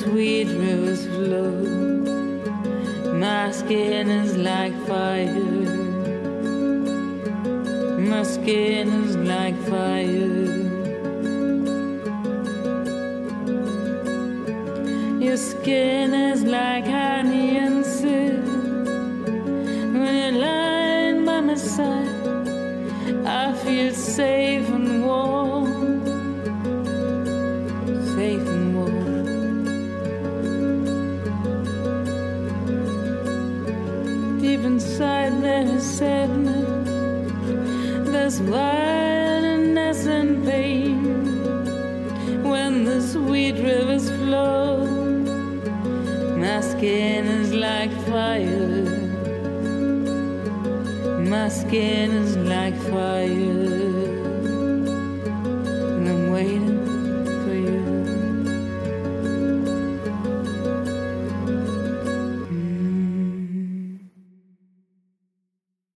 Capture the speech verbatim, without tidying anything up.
sweet rivers flow, my skin is like fire, my skin is like fire. Your skin is like honey and silk. When you're lying by my side, I feel safe and warm, safe and warm. Deep inside there is sadness, there's wildness and pain. When the sweet rivers flow, my skin is like fire, my skin is like fire.